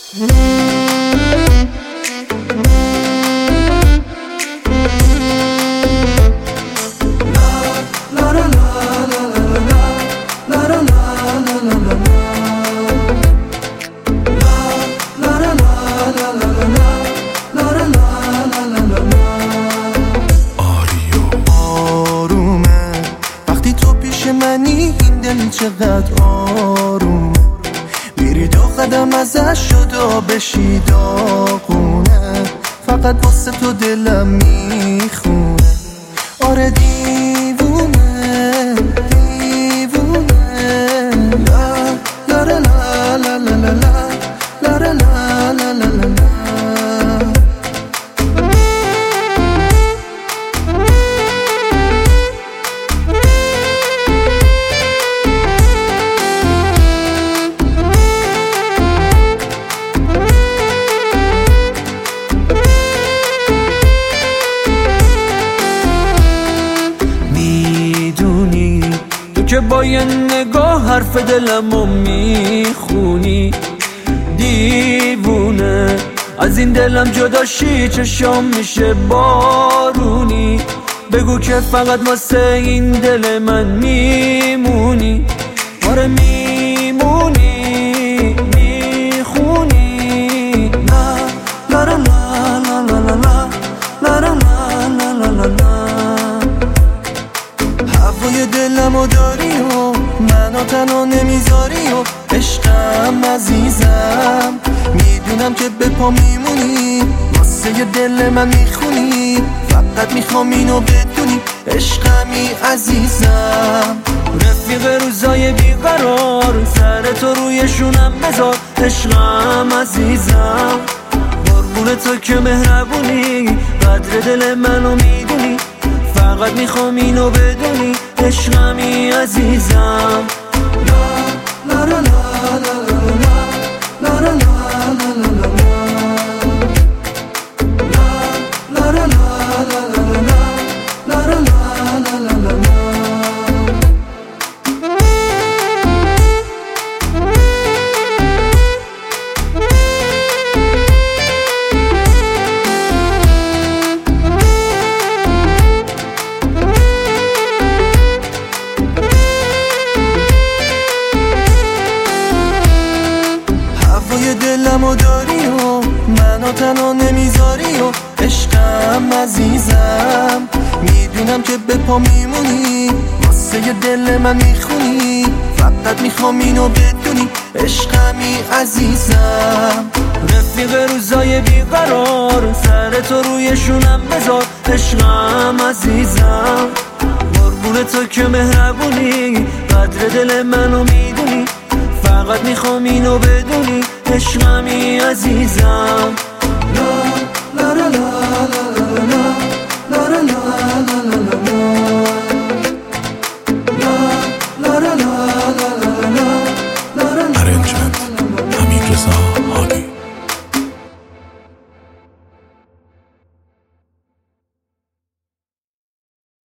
آرومه وقتی تو پیش منی، این دل چقدر آروم، میری دو قدم ازش جدا بشی داغونه، فقط واسه تو دلم میخونه. آره دیوونه دیوونه، لا لا لا لا لا لا لا لا لا لا لا. که با یه نگاه حرف دلمو میخونی، دیوونه از این دلم جدا شی، چشام میشه بارونی، بگو که فقط واسه این دل من میمونی. آره میمونی میخونی، لا لا لا لا لا لا لا لا لا لا لا. هوای دلمو داری و منو تنها نمیذاری و عشقم عزیزم، میدونم که به پا میمونی، واسه دل من میخونی، فقط میخوام اینو بدونی عشقمی عزیزم. رفیق روزای بیقرار، سر تو رویشونم بذار عشقم عزیزم، قربون تو که مهربونی، قدر دل منو میدونی، فقط میخوام اینو بدونی عشقمی عزیزم. لا لا لا لا لا لا لا لا لا دلمو داری و منو تنها نمیذاری و عشقم عزیزم، میدونم که به پا میمونی، واسه دل من میخونی، فقط میخوام اینو بدونی عشقمی عزیزم. رفیق روزای بیقرار، سر تو رویشونم بذار عشقم عزیزم، قربون تو که مهربونی، قدر دل منو میدونی، فقط میخوام اینو بدونی عشقمی عزیزم.